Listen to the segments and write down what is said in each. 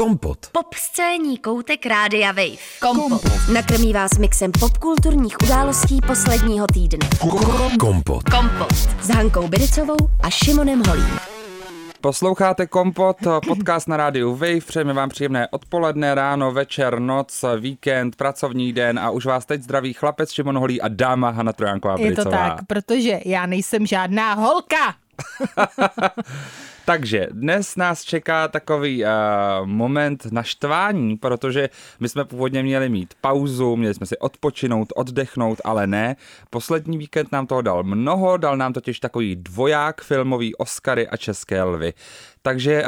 Kompot. Popscénní koutek Rádia Wave. Kompot. Nakrmí vás mixem popkulturních událostí posledního týdne. Kompot. S Hankou Bidicovou a Šimonem Holím. Posloucháte Kompot, podcast na rádiu Wave, přejeme vám příjemné odpoledne, ráno, večer, noc, víkend, pracovní den a už vás teď zdraví chlapec Šimon Holý a dáma Hana Trojanková Bidicová. Je to tak, protože já nejsem žádná holka. Takže dnes nás čeká takový moment naštvání, protože my jsme původně měli mít pauzu, měli jsme si odpočinout, oddechnout, ale ne. Poslední víkend nám toho dal mnoho, dal nám totiž takový dvoják filmový Oscary a České lvy. Takže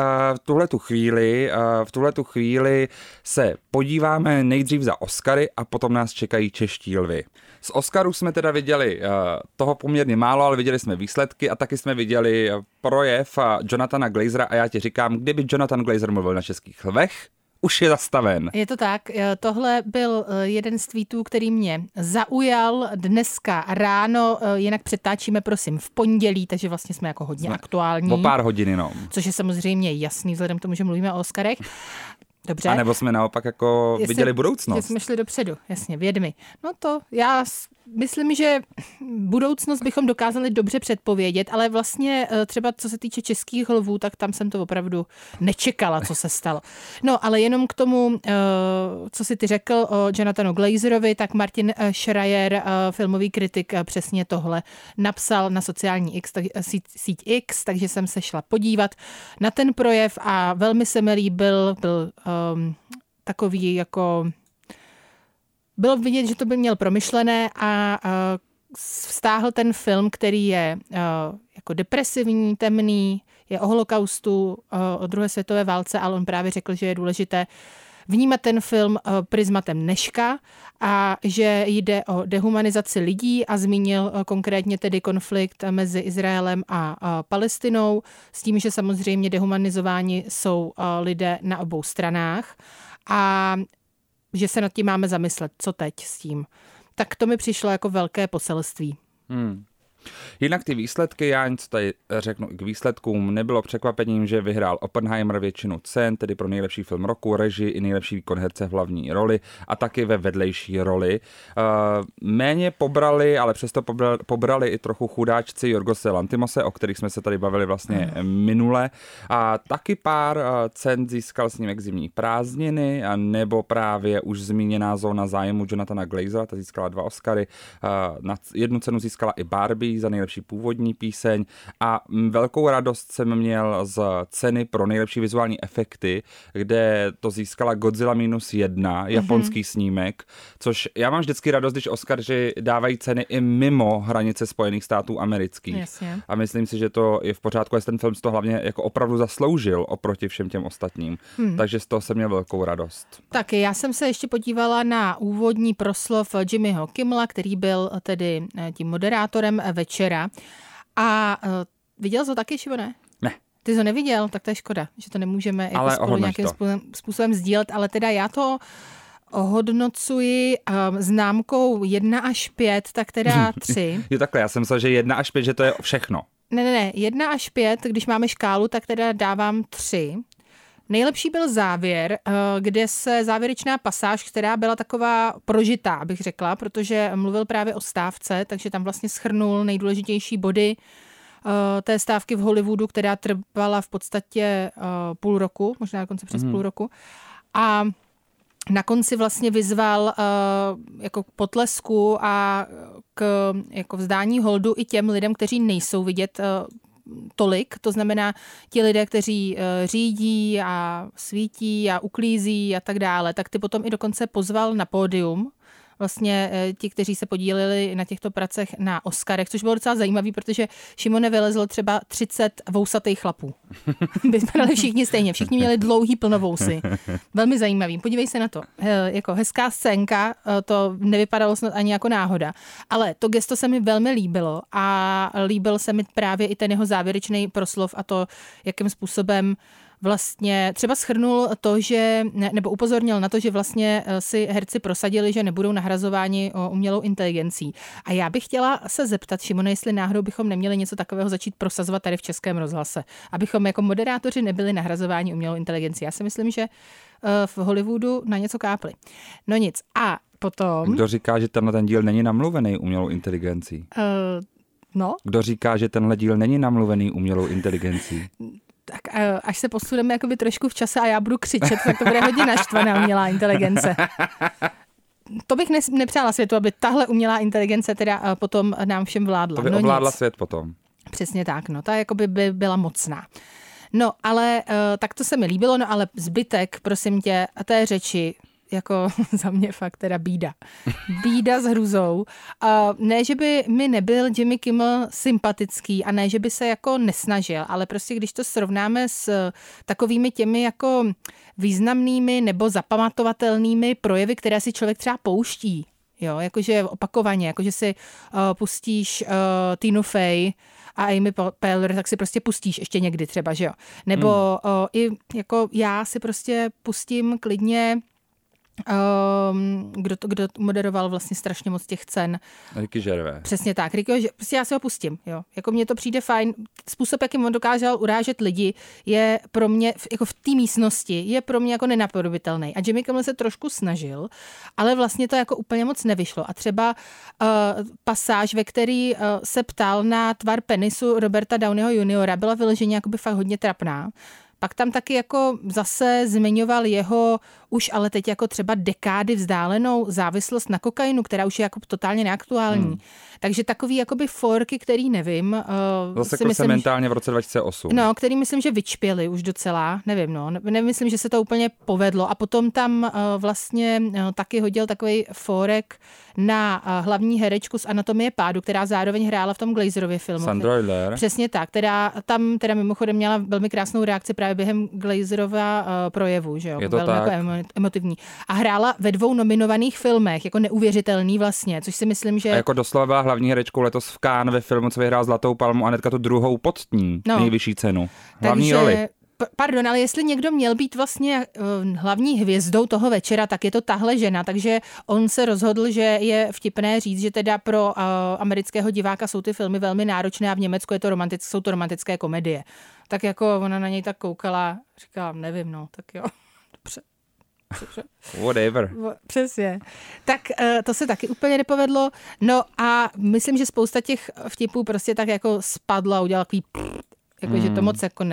v tuhletu chvíli se podíváme nejdřív za Oscary a potom nás čekají čeští lvy. Z Oscarů jsme teda viděli toho poměrně málo, ale viděli jsme výsledky a taky jsme viděli projev Jonathana Glazera a já ti říkám, kdyby Jonathan Glazer mluvil na českých lvech, už je zastaven. Je to tak, tohle byl jeden z tweetů, který mě zaujal dneska ráno, jinak přetáčíme prosím v pondělí, takže vlastně jsme jako hodně aktuální. O pár hodin jenom. Což je samozřejmě jasný, vzhledem k tomu, že mluvíme o Oscarech. Dobře. A nebo jsme naopak jako viděli budoucnost. Jsme šli dopředu, jasně, vědmi. No to já myslím, že budoucnost bychom dokázali dobře předpovědět, ale vlastně třeba co se týče českých lvů, tak tam jsem to opravdu nečekala, co se stalo. No, ale jenom k tomu, co si ty řekl o Jonathanu Glazerovi, tak Martin Schreier, filmový kritik, přesně tohle napsal na sociální síť X, takže jsem se šla podívat na ten projev a velmi se mi líbil, byl takový jako... Bylo vidět, že to by měl promyšlené a vztáhl ten film, který je jako depresivní, temný, je o holokaustu, o druhé světové válce, ale on právě řekl, že je důležité vnímat ten film prismatem dneška a že jde o dehumanizaci lidí a zmínil konkrétně tedy konflikt mezi Izraelem a Palestinou s tím, že samozřejmě dehumanizováni jsou lidé na obou stranách a že se nad tím máme zamyslet, co teď s tím. Tak to mi přišlo jako velké poselství. Jinak ty výsledky, já něco tady řeknu k výsledkům, nebylo překvapením, že vyhrál Oppenheimer většinu cen, tedy pro nejlepší film roku, režii i nejlepší výkon herce v hlavní roli a taky ve vedlejší roli. Méně pobrali, ale přesto pobrali i trochu chudáčci Jorgose Lanthimose, o kterých jsme se tady bavili vlastně minule. A taky pár cen získal snímek Zimní prázdniny, a nebo právě už zmíněná Zóna zájmu Jonathana Glazera, ta získala 2 Oscary. Jednu cenu získala i Barbie za nejlepší původní píseň a velkou radost jsem měl z ceny pro nejlepší vizuální efekty, kde to získala Godzilla -1, japonský snímek, což já mám vždycky radost, když Oscaři dávají ceny i mimo hranice Spojených států amerických. Jasně. A myslím si, že to je v pořádku, jestli ten film z toho hlavně jako opravdu zasloužil oproti všem těm ostatním. Takže z toho jsem měl velkou radost. Tak já jsem se ještě podívala na úvodní proslov Jimmyho Kimmela, který byl tedy tím moderátorem večera. A viděl jsi to taky, Šimone? Ne. Ty jsi to neviděl? Tak to je škoda, že to nemůžeme jako spolu nějakým způsobem sdílet, ale teda já to ohodnocuji známkou 1 až 5, tak teda 3. Jo takhle, já jsem myslel, že 1 až 5, že to je všechno. Ne, 1 až 5, když máme škálu, tak teda dávám 3. Nejlepší byl závěr, kde se závěrečná pasáž, která byla taková prožitá, bych řekla, protože mluvil právě o stávce, takže tam vlastně shrnul nejdůležitější body té stávky v Hollywoodu, která trvala v podstatě půl roku, možná dokonce přes půl roku. A na konci vlastně vyzval jako k potlesku a k jako vzdání holdu i těm lidem, kteří nejsou vidět tolik, to znamená ti lidé, kteří řídí a svítí a uklízí a tak dále, tak ty potom i dokonce pozval na pódium vlastně ti, kteří se podíleli na těchto pracech na Oscarech, což bylo docela zajímavý, protože Šimone vylezlo třeba 30 vousatých chlapů. Vypadali všichni stejně, všichni měli dlouhý plnovousy. Velmi zajímavý, podívej se na to. Jako hezká scénka, to nevypadalo snad ani jako náhoda, ale to gesto se mi velmi líbilo a líbil se mi právě i ten jeho závěrečný proslov a to, jakým způsobem vlastně třeba shrnul to, že, nebo upozornil na to, že vlastně si herci prosadili, že nebudou nahrazováni umělou inteligencí. A já bych chtěla se zeptat, Šimone, jestli náhodou bychom neměli něco takového začít prosazovat tady v Českém rozhlase, abychom jako moderátoři nebyli nahrazováni umělou inteligencí. Já si myslím, že v Hollywoodu na něco kápli. No nic. A potom... Kdo říká, že ten díl není namluvený umělou inteligencí? No. Kdo říká, že tenhle díl není namluvený umělou inteligencí? Tak až se posuneme jakoby trošku v čase a já budu křičet, tak to bude hodně naštvaná umělá inteligence. To bych nepřála světu, aby tahle umělá inteligence teda potom nám všem vládla. To by ovládla svět potom. Přesně tak, no, ta jakoby by byla mocná. No, ale tak to se mi líbilo, no ale zbytek, prosím tě, a té řeči, jako za mě fakt teda bída. Bída s hrůzou. Ne, že by mi nebyl Jimmy Kimmel sympatický a ne, že by se jako nesnažil, ale prostě když to srovnáme s takovými těmi jako významnými nebo zapamatovatelnými projevy, které si člověk třeba pouští, jo, jakože opakovaně, jakože si pustíš Tinu Fey a Amy Poehler, tak si prostě pustíš ještě někdy třeba, že jo. Nebo i jako já si prostě pustím klidně kdo moderoval vlastně strašně moc těch cen. Ricky Gervais. Přesně tak. Prostě já si ho pustím. Jo. Jako mně to přijde fajn. Způsob, jakým on dokázal urážet lidi, je pro mě, jako v té místnosti, je pro mě jako nenapodobitelný. A Jimmy Kimmel se trošku snažil, ale vlastně to jako úplně moc nevyšlo. A třeba pasáž, ve který se ptal na tvar penisu Roberta Downeyho juniora, byla vyloženě jakoby fakt hodně trapná. Pak tam taky jako zase zmiňoval jeho už ale teď jako třeba dekády vzdálenou závislost na kokainu, která už je jako totálně neaktuální. Takže takový jakoby forky, který nevím. Zase jako se mentálně v roce 2008. No, který myslím, že vyčpěli už docela, nevím, no. Nemyslím, že se to úplně povedlo. A potom tam vlastně taky hodil takový forek na hlavní herečku z Anatomie pádu, která zároveň hrála v tom Glazerově filmu. Sandra Hüller. Přesně tak, která tam teda mimochodem měla velmi krásnou reakci právě během Glazerova projevu, že jo? Je to velmi tak. Jako emotivní. A hrála ve 2 nominovaných filmech, jako neuvěřitelný vlastně, což si myslím, že... A jako doslova byla hlavní herečkou letos v Cannes ve filmu, co vyhrál Zlatou palmu a hnedka tu druhou podtní nejvyšší cenu. Hlavní roli. Pardon, ale jestli někdo měl být vlastně hlavní hvězdou toho večera, tak je to tahle žena, takže on se rozhodl, že je vtipné říct, že teda pro amerického diváka jsou ty filmy velmi náročné a v Německu je to jsou to romantické komedie. Tak jako ona na něj tak koukala, říkala, nevím, no, tak jo, dobře. Whatever. Přesně. Tak to se taky úplně nepovedlo. No a myslím, že spousta těch vtipů prostě tak jako spadla, udělala takový jakože to moc jako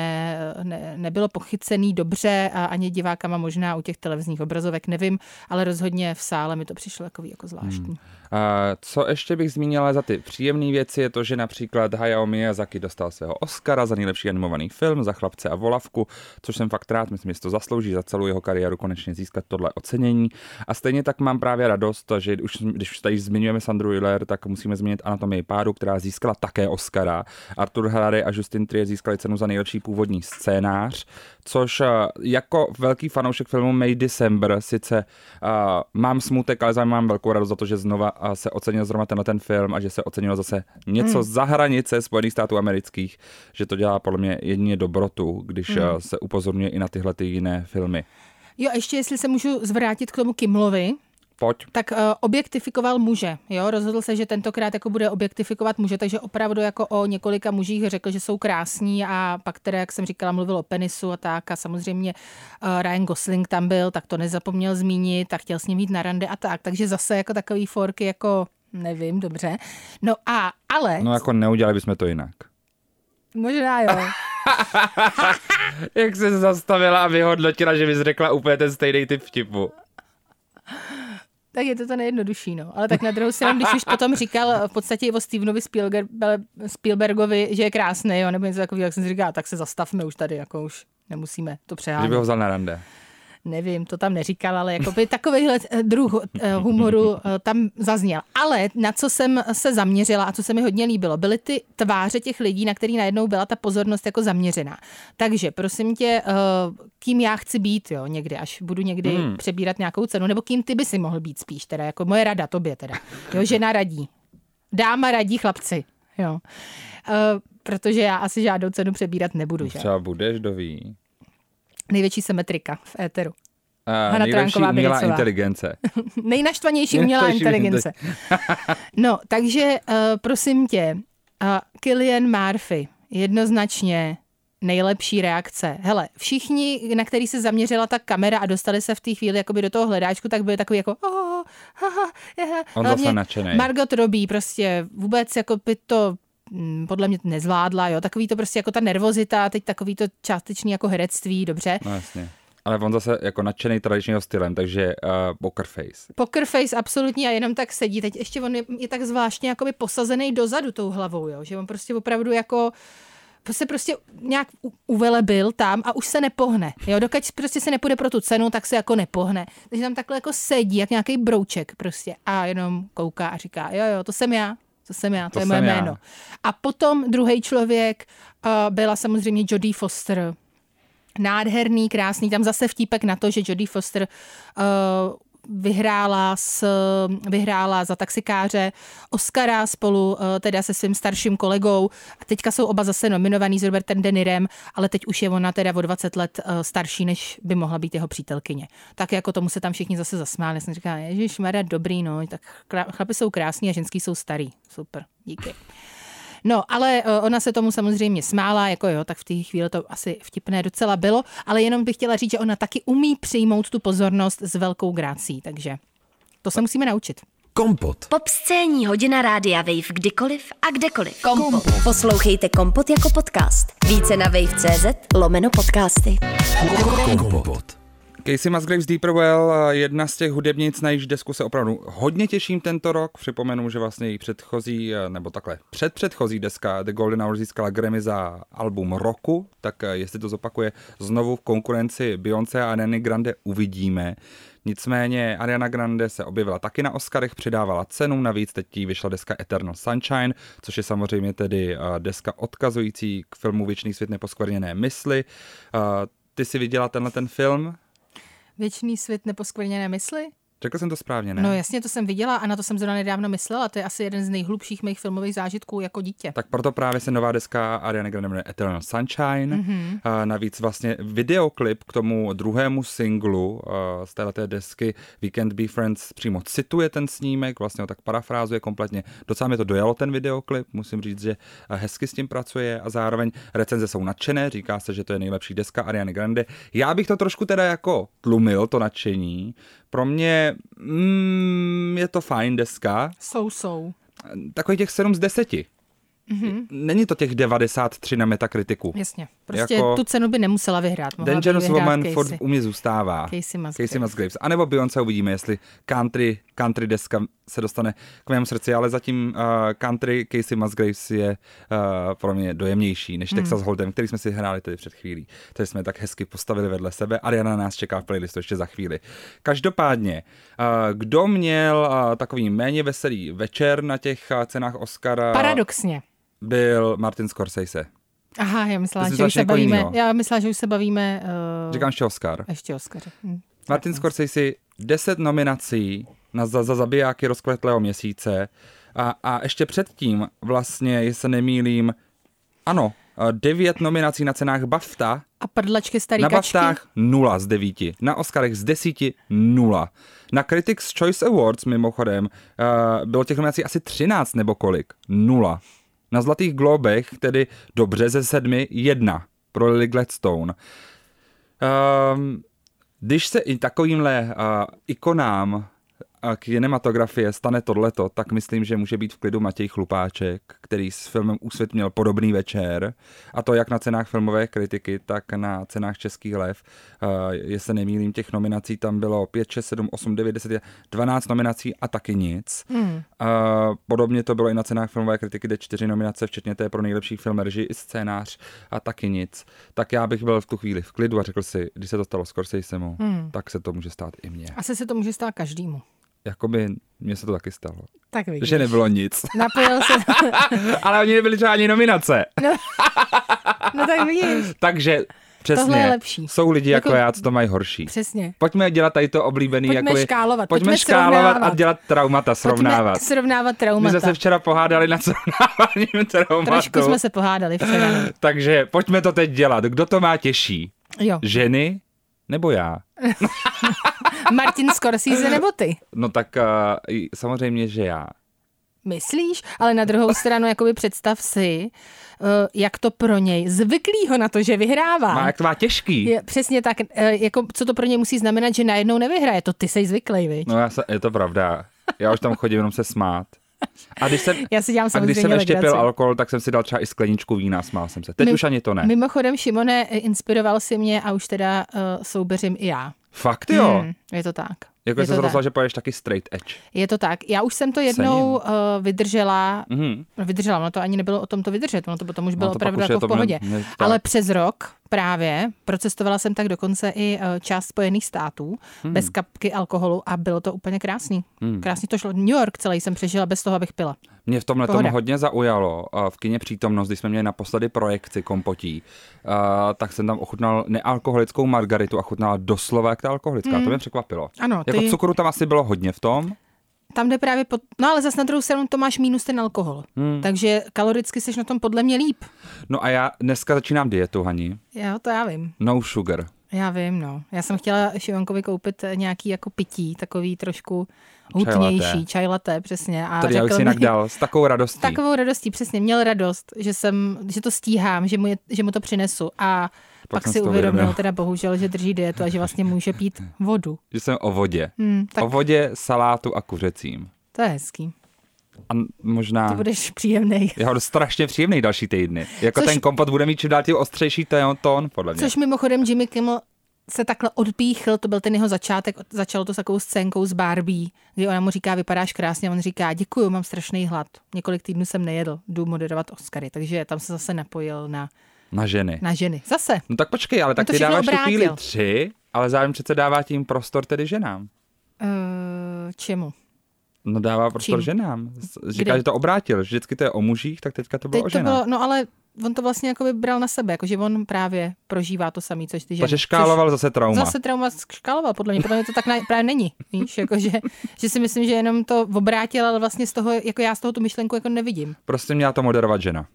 nebylo pochycený dobře a ani divákama možná u těch televizních obrazovek, nevím, ale rozhodně v sále mi to přišlo jako zvláštní. Co ještě bych zmínila za ty příjemné věci je to, že například Hayao Miyazaki dostal svého Oscara za nejlepší animovaný film, za Chlapce a volavku, což jsem fakt rád, myslím, že to zaslouží za celou jeho kariéru konečně získat tohle ocenění. A stejně tak mám právě radost, že když tady zmiňujeme Sandru Hüller, tak musíme zmínit Anatomii pádu, která získala také Oscara. Arthur Harari a Justin Trier získali cenu za nejlepší původní scénář, což jako velký fanoušek filmu May December sice mám smutek, ale zároveň mám velkou radost za to, že znova se ocenil zrovna ten film a že se ocenilo zase něco za hranice Spojených států amerických, že to dělá podle mě jedině dobrotu, když se upozorňuje i na tyhle ty jiné filmy. Jo, a ještě jestli se můžu zvrátit k tomu Kimmlovi, Pojď. Tak objektifikoval muže, jo, rozhodl se, že tentokrát jako bude objektifikovat muže, takže opravdu jako o několika mužích řekl, že jsou krásní a pak teda, jak jsem říkala, mluvil o penisu a tak a samozřejmě Ryan Gosling tam byl, tak to nezapomněl zmínit a chtěl s ním jít na rande a tak, takže zase jako takový forky jako, nevím, dobře. No ale... No jako neudělali bychom to jinak. Možná jo. Jak se zastavila a vyhodnotila, že bys řekla úplně ten stejný typ vtipu. Tak je to nejjednodušší, no. Ale tak na druhou stranu, když už potom říkal v podstatě i o Stevenovi Spielbergovi, že je krásný, jo, nebo něco takového, jak jsem si říkal, tak se zastavme už tady, jako už nemusíme to přehánět. Kdyby ho vzal na rande. Nevím, to tam neříkal, ale jakoby takovýhle druh humoru tam zazněl. Ale na co jsem se zaměřila a co se mi hodně líbilo, byly ty tváře těch lidí, na který najednou byla ta pozornost jako zaměřená. Takže prosím tě, kým já chci být, jo, někdy, až budu někdy přebírat nějakou cenu, nebo kým ty by si mohl být spíš, teda, jako moje rada tobě teda. Jo, žena radí. Dáma radí chlapci, jo. Protože já asi žádnou cenu přebírat nebudu, že? Třeba budeš, kdo ví. Největší symetrika v éteru. Nejlepší umělá inteligence. Nejnaštvanější umělá inteligence. No, takže prosím tě, Cillian Murphy, jednoznačně nejlepší reakce. Hele, všichni, na který se zaměřila ta kamera a dostali se v té chvíli jakoby do toho hledáčku, tak byli takový jako On zase nadšenej. Margot Robbie prostě vůbec jako by to podle mě nezvládla, jo, takový to prostě jako ta nervozita, teď takový to částečný jako herectví, dobře. No jasně. Ale on zase jako nadšený tradičního stylem, takže poker face. Poker face absolutně a jenom tak sedí. Teď ještě on je tak zvláštně jakoby posazený dozadu tou hlavou, jo, že on prostě opravdu jako se prostě nějak uvelebil tam a už se nepohne. Jo, dokud prostě se nepůjde pro tu cenu, tak se jako nepohne. Takže tam takhle jako sedí, jak nějaký brouček prostě a jenom kouká a říká, jo, to jsem já, to je moje jméno. A potom druhý člověk byla samozřejmě Jodie Foster. Nádherný, krásný, tam zase vtípek na to, že Jodie Foster vyhrála za Taxikáře Oscara spolu teda se svým starším kolegou a teďka jsou oba zase nominovaný s Robertem De Nirem, ale teď už je ona teda o 20 let starší, než by mohla být jeho přítelkyně. Tak jako tomu se tam všichni zase zasmáli. Já jsem říkala, ježišmarja, dobrý, no, tak chlapi jsou krásní a ženský jsou starý. Super, díky. No, ale ona se tomu samozřejmě smála, jako jo, tak v té chvíli to asi vtipné docela bylo, ale jenom bych chtěla říct, že ona taky umí přijmout tu pozornost s velkou grácí, takže to se musíme naučit. Kompot. Popscénní hodina rádia Wave kdykoliv a kdekoliv. Kompot. Poslouchejte Kompot jako podcast. Více na wave.cz/podcasty. Kompot. Casey Musgraves Deeperwell, jedna z těch hudebnic, na jejíž desku se opravdu hodně těším tento rok. Připomenu, že vlastně její předchozí, nebo takhle předchozí deska The Golden Hour získala Grammy za album roku, tak jestli to zopakuje znovu v konkurenci Beyoncé a Ariany Grande, uvidíme. Nicméně Ariana Grande se objevila taky na Oscarech, přidávala cenu, navíc teď jí vyšla deska Eternal Sunshine, což je samozřejmě tedy deska odkazující k filmu Věčný svět neposkvrněné mysli. Ty jsi viděla tenhle ten film? Věčný svět neposkvrněné mysli? Řekl jsem to správně, ne? No jasně, to jsem viděla a na to jsem zrovna nedávno myslela. To je asi jeden z nejhlubších mých filmových zážitků jako dítě. Tak proto právě se nová deska Ariany Grande jmenuje Eternal Sunshine. Navíc vlastně videoklip k tomu druhému singlu z téhleté desky We Can't Be Friends přímo cituje ten snímek, vlastně ho tak parafrázuje kompletně. Docela mi to dojalo ten videoklip, musím říct, že hezky s tím pracuje a zároveň recenze jsou nadšené, říká se, že to je nejlepší deska Ariany Grande. Já bych to trošku teda jako tlumil, to nadšení. Pro mě je to fajn deska. Jsou. Takový těch 7 z 10. Není to těch 93 na Metakritiku. Jasně. Prostě jako tu cenu by nemusela vyhrát. Dangerous Woman furt u mě zůstává. Casey Musgraves. A nebo Beyoncé, uvidíme, jestli country deska se dostane k mému srdci, ale zatím country Casey Musgraves je pro mě dojemnější než Texas Hold'em, který jsme si hráli tady před chvílí. Tady jsme tak hezky postavili vedle sebe. Ariana nás čeká v playlistu ještě za chvíli. Každopádně, kdo měl takový méně veselý večer na těch cenách Oscara? Paradoxně. Byl Martin Scorsese. Aha, já myslela, že už se bavíme. Říkám ještě Oscar. Ještě Oscar. Martin Scorsese, 10 nominací za zabijáky rozkvetlého měsíce a ještě předtím vlastně, jestli se nemýlím, ano, 9 nominací na cenách BAFTA. A prdlačky starý na kačky? Na BAFTách 0 z 9. Na Oscarech z 10 0. Na Critics' Choice Awards mimochodem bylo těch nominací asi 13 nebo kolik. 0. Na Zlatých globech, tedy dobře ze 7, 1 pro Lily Gladstone. Když se i takovýmhle ikonám kinematografie stane tohleto, tak myslím, že může být v klidu Matěj Chlupáček, který s filmem Úsvit měl podobný večer, a to jak na cenách filmové kritiky, tak na cenách Českých lev. Jestli se nemýlím, těch nominací tam bylo 5, 6, 7, 8, 9, 10, 12 nominací a taky nic. Podobně to bylo i na cenách filmové kritiky, kde 4 nominace, včetně té pro nejlepší film, režii i scénář, a taky nic. Tak já bych byl v tu chvíli v klidu a řekl si, když se to stalo Scorsesemu, tak se to může stát i mně. Asi se to může stát každému. Jakoby mně se to taky stalo. Tak vidíš. Že nebylo nic. Napojil se. Ale oni nebyli třeba ani nominace. No tak vidíš. Takže přesně, jsou lidi jako já, co to mají horší. Přesně. Pojďme dělat tady to oblíbený. Pojďme škálovat. Pojďme škálovat a dělat traumata, srovnávat. Pojďme srovnávat traumata. My jsme se včera pohádali na srovnávání traumatu. Trošku jsme se pohádali včera. Takže pojďme to teď dělat. Kdo to má těžší? Jo. Ženy nebo já? Martin Scorsese nebo ty? No tak samozřejmě, že já. Myslíš? Ale na druhou stranu jakoby představ si, jak to pro něj, zvyklýho na to, že vyhrává. Jak to má těžký. Je, přesně tak, jako, co to pro něj musí znamenat, že najednou nevyhraje. To ty sej zvyklý, viď? No je to pravda. Já už tam chodím jenom se smát. A když jsem, Já si dělám když jsem ještě legraci. pil alkohol, tak jsem si dal třeba i skleničku vína, smál jsem se. Teď už ani to ne. Mimochodem, Šimone, inspiroval si mě a už teda soubeřím i já. Fakt jo? Je to tak. Jako jsem se rozhodla, že poješ taky straight edge. Je to tak. Já už jsem to jednou vydržela. Vydržela, ono to ani nebylo o tom to vydržet, ono to potom už bylo opravdu jako v pohodě. Ale přes rok právě procestovala jsem tak dokonce i část Spojených států bez kapky alkoholu a bylo to úplně krásný. Krásně to šlo. New York celý jsem přežila bez toho, abych pila. Mě v tomhle tomu hodně zaujalo. V kině Přítomnost, když jsme měli naposledy projekci Kompotí, tak jsem tam ochutnal nealkoholickou margaritu a chutnala doslova jak ta alkoholická. To mě překvapilo. Ano, jako cukru tam asi bylo hodně v tom. Tam jde právě no ale zase na druhou stranu to máš minus ten alkohol. Takže kaloricky seš na tom podle mě líp. No a já dneska začínám dietu, Hani. Jo, to já vím. No sugar. Já vím, no. Já jsem chtěla Šivankovi koupit nějaký jako pití, takový trošku hutnější, čaj latte, přesně. A tady já bych si jinak dal s takovou radostí. Takovou radostí, přesně. Měl radost, že to stíhám, že mu to přinesu. A pak si uvědomil teda bohužel, že drží dietu a že vlastně může pít vodu. Že jsem o vodě. Tak o vodě, salátu a kuřecím. To je hezký. A možná... Ty budeš příjemnej. Já budu strašně příjemnej další týdny. Jako ten kompot bude mít čím dál tím ostřejší tón, podle mě. Což mimochodem Jimmy Kimmel se takhle odpíchl, to byl ten jeho začátek, začalo to s takovou scénkou s Barbie, kdy ona mu říká, vypadáš krásně, a on říká, děkuju, mám strašný hlad. Několik týdnů jsem nejedl, jdu moderovat Oscary, takže tam se zase napojil na ženy. Na ženy, zase. No tak počkej, ale tak ty dáváš tu chvíli 3, ale zároveň přece dává tím prostor tedy ženám. Čemu? No dává prostor ženám. Říká, že to obrátil, že vždycky to je o mužích, tak teďka to bylo o ženách. No ale on to vlastně jako by bral na sebe, jakože on právě prožívá to samý, což ty ženy. Takže škáloval zase trauma. Zase trauma škáloval, podle mě to tak právě není. Víš, jakože, že si myslím, že jenom to obrátil, ale vlastně z toho, jako já z toho tu myšlenku jako nevidím. Prostě měla to moderovat žena.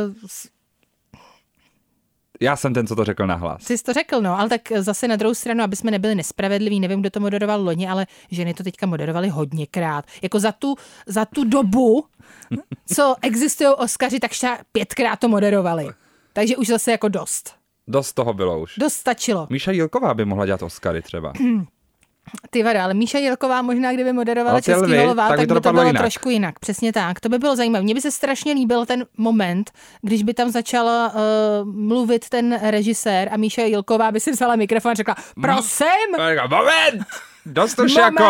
Já jsem ten, co to řekl nahlas. Ty jsi to řekl, no, ale tak zase na druhou stranu, aby jsme nebyli nespravedliví, nevím, kdo to moderoval loni, ale ženy to teďka moderovaly hodněkrát. Jako za tu dobu, co existují Oscaři, tak 5krát to moderovali. Takže už zase jako dost. Dost toho bylo už. Dost stačilo. Míša Jílková by mohla dělat Oscary třeba. Ty vada, ale Míša Jílková možná, kdyby moderovala Český holoval, tak by to bylo jinak. Trošku jinak. Přesně tak. To by bylo zajímavé. Mně by se strašně líbil ten moment, když by tam začal mluvit ten režisér a Míša Jílková by si vzala mikrofon a řekla, prosím! Moment! Dost už jako!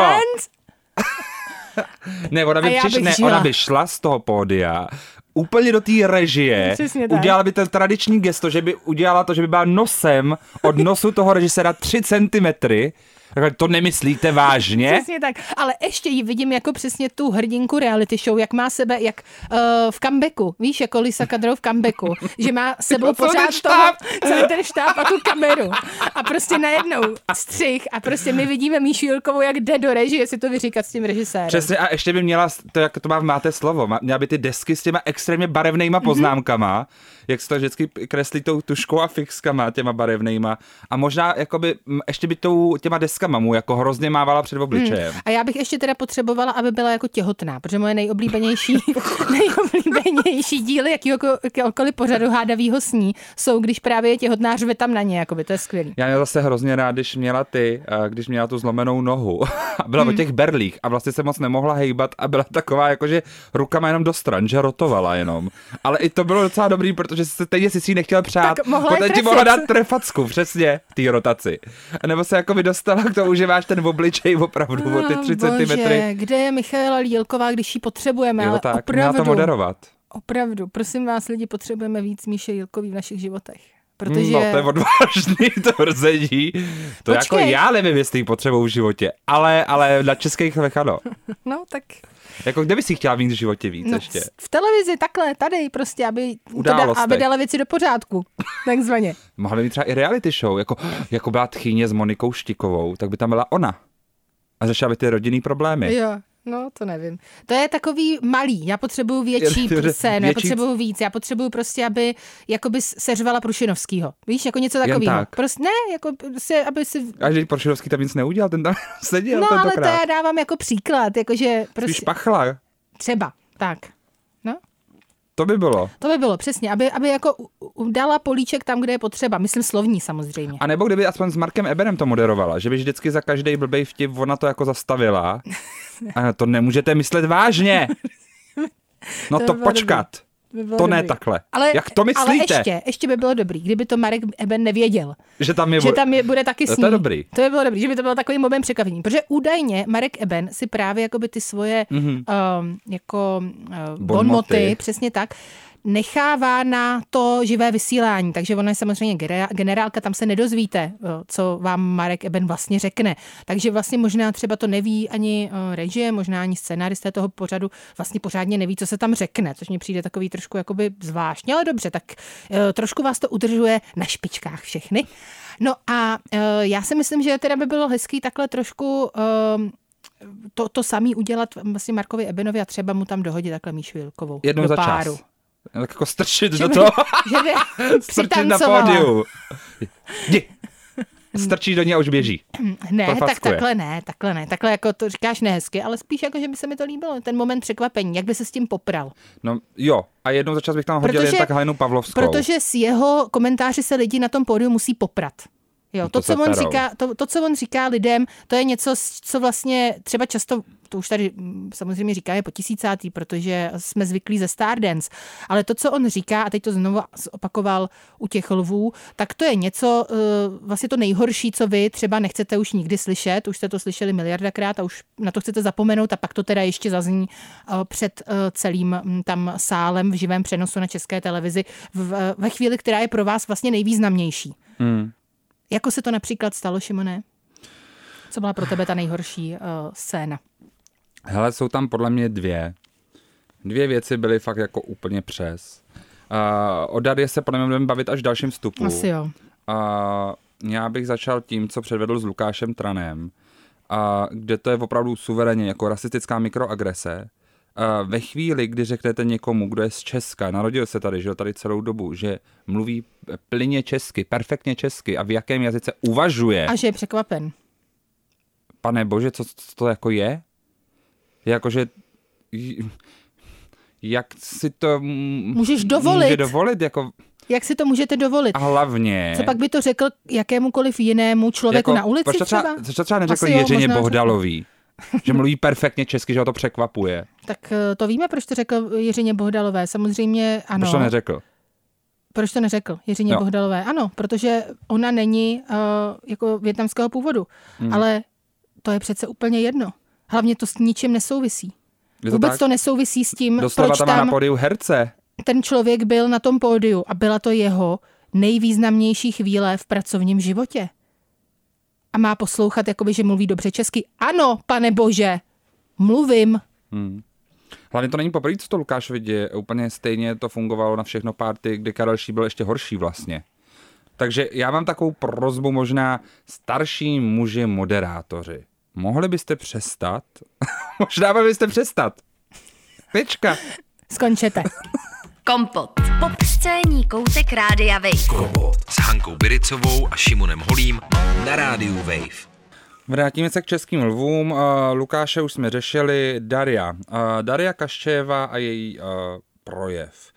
Ne, ona by šla z toho pódia úplně do té režie, udělala by ten tradiční gesto, že by udělala to, že by byla nosem od nosu toho režiséra 3 centimetry. To nemyslíte vážně? Přesně tak, ale ještě ji vidím jako přesně tu hrdinku reality show, jak má sebe, jak v comebacku, víš, jako Lisa Kudrow v comebacku, že má sebou pořád celý ten štáb a tu kameru. A prostě najednou střih a prostě my vidíme Míšu Jílkovou, jak jde do režie, si to vyříkat s tím režisérem. Přesně a ještě by měla, to jak to máte slovo, měla by ty desky s těma extrémně barevnýma poznámkama, jak se to vždycky kreslí tou tuškou a fixkama, těma barevnýma. A možná jakoby, ještě by těma deskama mu jako hrozně mávala před obličejem. A já bych ještě teda potřebovala, aby byla jako těhotná, protože moje nejoblíbenější díly jakýkoliv pořadu hádavýho sní jsou, když právě je těhotná, řve tam na ně, jakoby, to je skvělý. Já měla zase hrozně rád, když měla tu zlomenou nohu a byla o těch berlích a vlastně se moc nemohla hejbat a byla taková jakože rukama jenom do stran, že rotovala jenom. Ale i to bylo docela dobrý, protože stejně si ji nechtěl přát, protože ti mohla dát trefacku, přesně, v té rotaci. A nebo se jako by dostala k tomu, že máš ten obličej opravdu o ty 3 centimetry. Kde je Michaela Jílková, když ji potřebujeme, ale tak, opravdu. Měla to moderovat. Opravdu, prosím vás lidi, potřebujeme víc Míše Jílkový v našich životech. Protože... No to je odvážný tvrzení. To jako já nevím, jestli ji potřebuji v životě, ale na českých ano. No tak... Jako kde bys si chtěla mít v životě víc ještě? V televizi, takhle, tady prostě, aby dala věci do pořádku, takzvaně. Mohla by mít třeba i reality show, jako byla tchýně s Monikou Štikovou, tak by tam byla ona. A řešila by ty rodinný problémy. Jo. No, to nevím. To je takový malý. Já potřebuju větší scénu, já potřebuju víc. Já potřebuju prostě, aby jakoby seřvala Prušinovskýho. Víš, jako něco takového. Prostě ne, jako se, aby si... A že Prušinovský tam nic neudělal, ten tam seděl no, tentokrát. No, ale to já dávám jako příklad, jakože prostě... Spíš pachla. Třeba, tak. No. To by bylo. To by bylo, přesně, aby jako dala políček tam, kde je potřeba. Myslím slovní samozřejmě. A nebo kdyby aspoň s Markem Ebenem to moderovala, že by vždycky za každý blbej vtip ona to jako zastavila. A to nemůžete myslet vážně. No to počkat. To ne takhle. Ale, jak to myslíte? Ale ještě by bylo dobrý, kdyby to Marek Eben nevěděl. Že tam bude taky s ním. To je dobrý. To by bylo dobrý, že by to bylo takový moment překvapení. Protože údajně Marek Eben si právě jakoby ty svoje bonmoty, přesně tak, nechává na to živé vysílání. Takže ona je samozřejmě generálka, tam se nedozvíte, co vám Marek Eben vlastně řekne. Takže vlastně možná třeba to neví ani režie, možná ani scenáristé toho pořadu vlastně pořádně neví, co se tam řekne, což mi přijde takový trošku jakoby zvláštně, ale dobře, tak trošku vás to udržuje na špičkách všechny. No a já si myslím, že teda by bylo hezký takhle trošku to samý udělat vlastně Markovi Ebenovi a třeba mu tam dohodit takhle Míšu Jilkovou. Jednou do za páru. Čas. Tak jako strčit do toho. Strčit na pódiu. Strčí do něj a už běží. Ne, tak takhle ne. Takhle jako to říkáš nehezky, ale spíš jako, že by se mi to líbilo. Ten moment překvapení, jak by se s tím popral. No jo, a jednou za čas bych tam hodil jen tak Helenu Pavlovskou. Protože s jeho komentáři se lidi na tom pódiu musí poprat. Jo, to, co on říká lidem, to je něco, co vlastně třeba často, to už tady samozřejmě říká, je po 1000. protože jsme zvyklí ze Stardance, ale to, co on říká, a teď to znovu opakoval u těch lvů, tak to je něco, vlastně to nejhorší, co vy třeba nechcete už nikdy slyšet, už jste to slyšeli miliardakrát a už na to chcete zapomenout a pak to teda ještě zazní před celým tam sálem v živém přenosu na České televizi ve chvíli, která je pro vás vlastně nejvýznamnější. Jako se to například stalo, Šimone? Co byla pro tebe ta nejhorší scéna? Hele, jsou tam podle mě dvě. Dvě věci byly fakt jako úplně přes. O Darě se podle mě budeme bavit až v dalším vstupu. Asi jo. Já bych začal tím, co předvedl s Lukášem Tranem, kde to je opravdu suverénně jako rasistická mikroagrese. Ve chvíli, kdy řeknete někomu, kdo je z Česka, narodil se tady, žil tady celou dobu, že mluví plynně česky, perfektně česky a v jakém jazyce uvažuje. A že je překvapen. Pane bože, co to jako je? Jakože, jak si to můžeš dovolit? Může dovolit jako... Jak si to můžete dovolit? A hlavně... Co pak by to řekl jakémukoliv jinému člověku jako, na ulici třeba? Proč třeba neřekl Jiřině Bohdalový? Že mluví perfektně česky, že ho to překvapuje. Tak to víme, proč to řekl Jiřině Bohdalové. Samozřejmě ano. Proč to neřekl? Proč to neřekl Jiřině Bohdalové? Ano, protože ona není jako vietnamského původu. Ale to je přece úplně jedno. Hlavně to s ničím nesouvisí. Vůbec to nesouvisí s tím, proč tam na pódiu herce. Ten člověk byl na tom pódiu a byla to jeho nejvýznamnější chvíle v pracovním životě. A má poslouchat, jakoby, že mluví dobře česky. Ano, pane bože, mluvím. Hlavně to není poprvé, co to Lukášovi děje. Úplně stejně to fungovalo na všechno party, kde Karel Ší byl ještě horší vlastně. Takže já mám takovou prosbu, možná starší muži moderátoři. Mohli byste přestat? Možná byste přestat. Pečka. Skončete. Kompot. Popscénní koutek Rádia Wave. Kompot s Hankou Biricovou a Šimonem Holím na Rádiu Wave. Vrátíme se k českým lvům. Lukáše už jsme řešili. Daria Kaščejeva a její projev.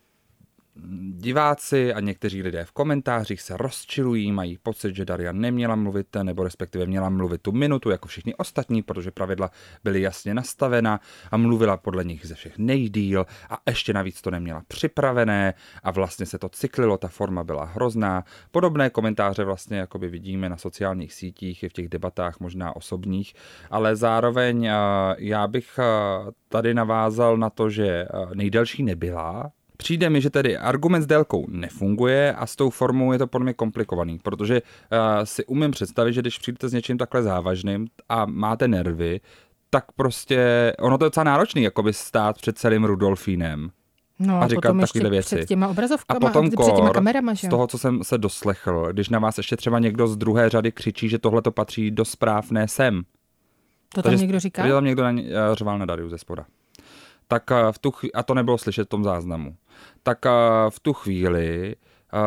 Diváci a někteří lidé v komentářích se rozčilují, mají pocit, že Daria neměla mluvit, nebo respektive měla mluvit tu minutu jako všichni ostatní, protože pravidla byly jasně nastavena a mluvila podle nich ze všech nejdýl a ještě navíc to neměla připravené a vlastně se to cyklilo, ta forma byla hrozná. Podobné komentáře vlastně jakoby vidíme na sociálních sítích i v těch debatách možná osobních, ale zároveň já bych tady navázal na to, že nejdelší nebyla. Přijde mi, že tedy argument s délkou nefunguje a s tou formou je to podle mě komplikovaný, protože si umím představit, že když přijdete s něčím takhle závažným a máte nervy, tak prostě ono to je docela náročný, jakoby stát před celým Rudolfínem a říkat takové věci. Před těma obrazovkama a potom před těma kamerama, že? Z toho, co jsem se doslechl, když na vás ještě třeba někdo z druhé řady křičí, že tohle to patří do zpráv, ne sem. To tam někdo říká? Takže tam někdo řval na Dariu ze spoda. Tak a to nebylo slyšet v tom záznamu. Tak v tu chvíli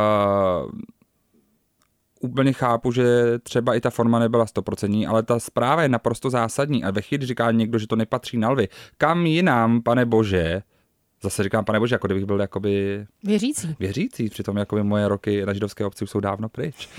úplně chápu, že třeba i ta forma nebyla 100%, ale ta zpráva je naprosto zásadní. A ve chvíli říká někdo, že to nepatří na lvy, kam jinam, pane bože, zase říkám, pane bože, jako kdybych byl jakoby... Věřící, přitom jakoby moje roky na židovské obci už jsou dávno pryč.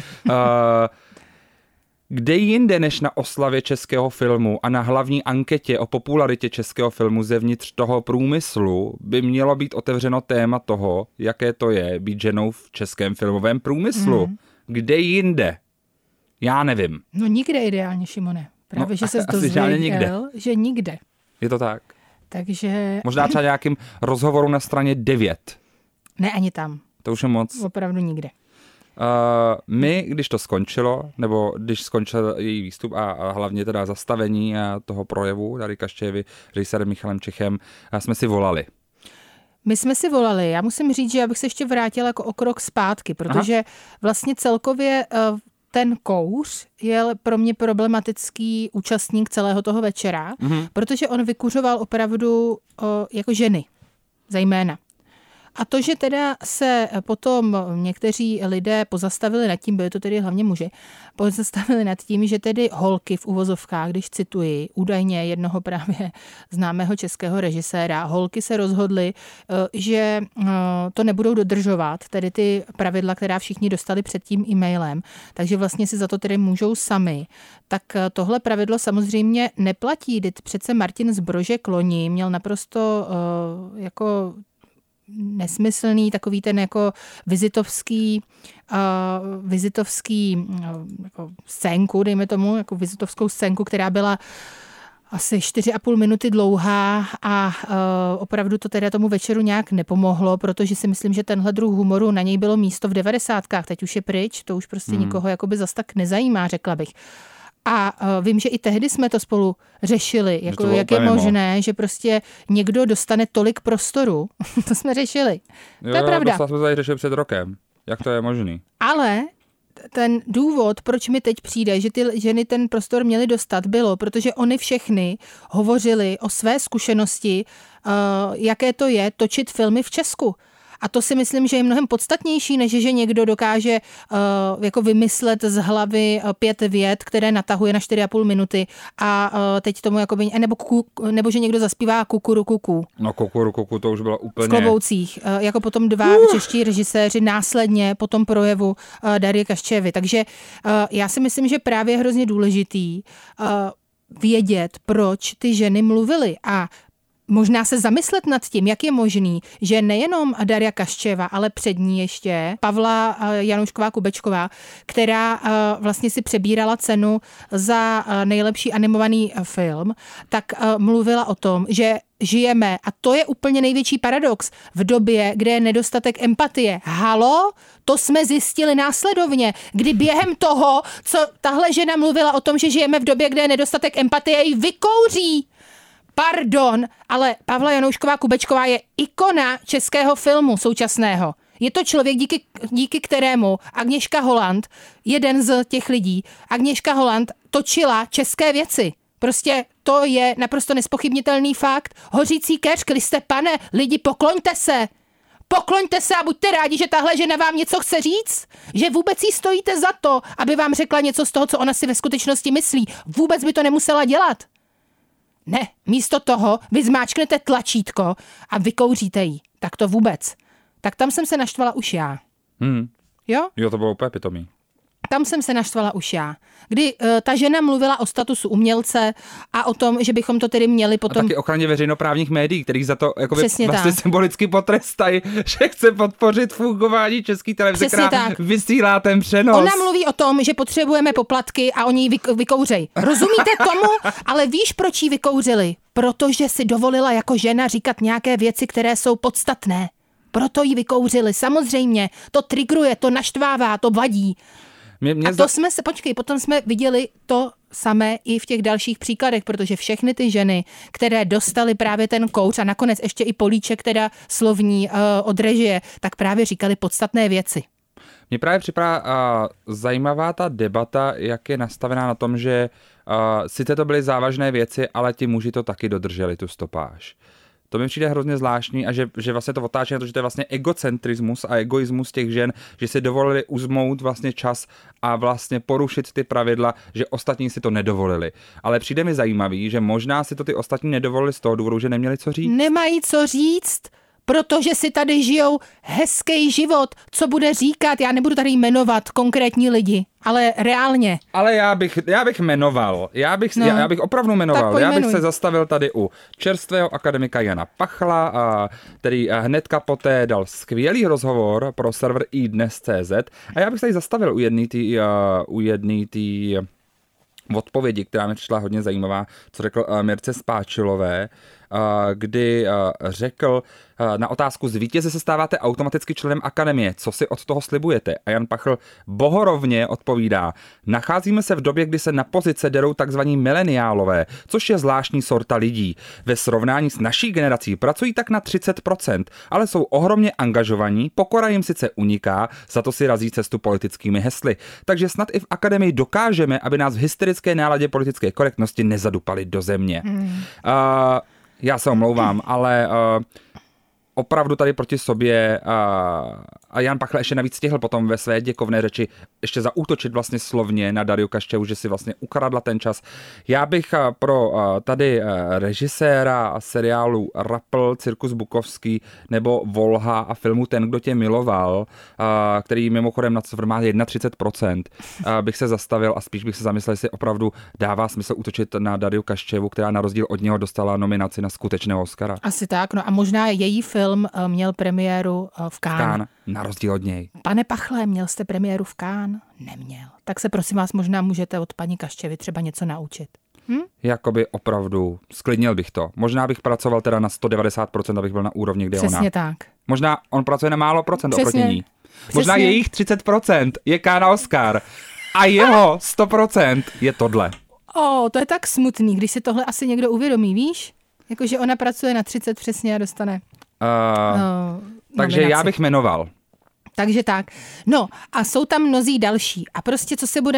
Kde jinde než na oslavě českého filmu a na hlavní anketě o popularitě českého filmu zevnitř toho průmyslu by mělo být otevřeno téma toho, jaké to je být ženou v českém filmovém průmyslu. Kde jinde? Já nevím. No nikde ideálně, Šimone. Právě, že se dozvěděl, že nikde. Je to tak? Takže... Možná třeba nějakým rozhovoru na straně 9. Ne, ani tam. To už je moc. Opravdu nikde. My, když to skončilo, nebo když skončil její výstup a hlavně teda zastavení toho projevu Dary Kaščévy režisérem Michalem Čechem, jsme si volali. My jsme si volali. Já musím říct, že já bych se ještě vrátila jako o krok zpátky, protože vlastně celkově ten kouř je pro mě problematický účastník celého toho večera, protože on vykuřoval opravdu jako ženy, zejména. A to, že teda se potom někteří lidé pozastavili nad tím, byli to tedy hlavně muži, pozastavili nad tím, že tedy holky v uvozovkách, když cituji údajně jednoho právě známého českého režiséra, holky se rozhodly, že to nebudou dodržovat, tedy ty pravidla, která všichni dostali před tím e-mailem, takže vlastně si za to tedy můžou sami. Tak tohle pravidlo samozřejmě neplatí, teď přece Martin Zbrožek loni měl naprosto jako nesmyslný, takový ten jako vizitovský jako scénku, dejme tomu, jako vizitovskou scénku, která byla asi 4,5 minuty dlouhá a opravdu to teda tomu večeru nějak nepomohlo, protože si myslím, že tenhle druh humoru, na něj bylo místo v 90kách, teď už je pryč, to už prostě nikoho jakoby zas tak nezajímá, řekla bych. A vím, že i tehdy jsme to spolu řešili, jako jak je možné, že prostě někdo dostane tolik prostoru. To jsme řešili. To je pravda. To jsme tady řešili před rokem. Jak to je možný? Ale ten důvod, proč mi teď přijde, že ty ženy ten prostor měly dostat, bylo, protože oni všechny hovořili o své zkušenosti, jaké to je točit filmy v Česku. A to si myslím, že je mnohem podstatnější, než že někdo dokáže jako vymyslet z hlavy 5 vět, které natahuje na 4,5 minuty a teď tomu jakoby, nebo že někdo zaspívá kukurukuku. No kukurukuku to už bylo úplně... V kloboucích, jako potom 2 čeští režiséři následně po tom projevu Darie Kaščévy. Takže já si myslím, že právě je hrozně důležitý vědět, proč ty ženy mluvily a možná se zamyslet nad tím, jak je možný, že nejenom Daria Kaščéva, ale před ní ještě Pavla Janoušková-Kubečková, která vlastně si přebírala cenu za nejlepší animovaný film, tak mluvila o tom, že žijeme, a to je úplně největší paradox, v době, kde je nedostatek empatie. Halo? To jsme zjistili následovně, kdy během toho, co tahle žena mluvila o tom, že žijeme v době, kde je nedostatek empatie, ji vykouří. Pardon, ale Pavla Janoušková-Kubečková je ikona českého filmu současného. Je to člověk, díky kterému Agněška Holland, jeden z těch lidí, Agněška Holland točila české věci. Prostě to je naprosto nespochybnitelný fakt. Hořící keř, Kriste pane, lidi, pokloňte se. Pokloňte se a buďte rádi, že tahle žena vám něco chce říct. Že vůbec jí stojíte za to, aby vám řekla něco z toho, co ona si ve skutečnosti myslí. Vůbec by to nemusela dělat. Ne, místo toho vy zmáčknete tlačítko a vykouříte jí. Tak to vůbec. Tak tam jsem se naštvala už já. Jo? Jo, to bylo úplně pitomý. Tam jsem se naštvala už já. Kdy ta žena mluvila o statusu umělce a o tom, že bychom to tedy měli potom... A taky ochraně veřejnoprávních médií, kterých za to vlastně symbolicky potrestají, že chce podpořit fungování České televize, která vysílá ten přenos. Ona mluví o tom, že potřebujeme poplatky a oni ji vykouřej. Rozumíte tomu? Ale víš, proč ji vykouřili? Protože si dovolila jako žena říkat nějaké věci, které jsou podstatné. Proto ji vykouřili. Samozřejmě, to trigruje, to naštvává, to vadí. A to jsme se, potom jsme viděli to samé i v těch dalších příkladech, protože všechny ty ženy, které dostaly právě ten kouř a nakonec ještě i políček teda slovní od režie, tak právě říkali podstatné věci. Mně právě připadá zajímavá ta debata, jak je nastavená na tom, že sice to byly závažné věci, ale ti muži to taky dodrželi, tu stopáž. To mi přijde hrozně zvláštní a že vlastně to otáčí na to, že to je vlastně egocentrismus a egoismus těch žen, že si dovolili uzmout vlastně čas a vlastně porušit ty pravidla, že ostatní si to nedovolili. Ale přijde mi zajímavý, že možná si to ty ostatní nedovolili z toho důvodu, že neměli co říct. Nemají co říct, protože si tady žijou hezký život. Co bude říkat? Já nebudu tady jmenovat konkrétní lidi, ale reálně. Ale já bych jmenoval. Já bych opravdu jmenoval. Já bych se zastavil tady u čerstvého akademika Jana Pachla, který hnedka poté dal skvělý rozhovor pro server iDnes.cz a já bych se tady zastavil u jedné té odpovědi, která mi přišla hodně zajímavá, co řekl Mirce Spáčilové, kdy řekl na otázku: zvítěze se stáváte automaticky členem akademie, co si od toho slibujete? A Jan Pachl bohorovně odpovídá: nacházíme se v době, kdy se na pozice derou takzvaní mileniálové, což je zvláštní sorta lidí. Ve srovnání s naší generací pracují tak na 30%, ale jsou ohromně angažovaní, pokora jim sice uniká, za to si razí cestu politickými hesly. Takže snad i v akademii dokážeme, aby nás v hysterické náladě politické korektnosti nezadupali do země. Já se omlouvám, ale opravdu tady proti sobě a Jan Pachl ještě navíc stihl potom ve své děkovné řeči ještě zaútočit vlastně slovně na Dariu Kaščevu, že si vlastně ukradla ten čas. Já bych pro tady režiséra seriálu Rappl, Cirkus Bukovský nebo Volha a filmu Ten, kdo tě miloval, který mimochodem na cifr má 31%, bych se zastavil a spíš bych se zamyslel, jestli opravdu dává smysl útočit na Dariu Kaščevu, která na rozdíl od něho dostala nominaci na skutečného Oscara. Asi tak, no a možná její film měl premiéru v Cannes. Na rozdíl od něj. Pane Pachle, měl jste premiéru v Cannes? Neměl. Tak se prosím vás možná můžete od paní Kaščevy třeba něco naučit. Jakoby opravdu, sklidnil bych to. Možná bych pracoval teda na 190%, abych byl na úrovni, kde ona. Přesně tak. Možná on pracuje na málo procent oproti ní. Možná jejich 30% je Cannes Oscar a jeho 100% je tohle. To je tak smutný, když si tohle asi někdo uvědomí, víš? Jakože ona pracuje na 30 přesně a dostane takže nominaci. Já bych jmenoval. Takže tak. No a jsou tam mnozí další. A prostě co se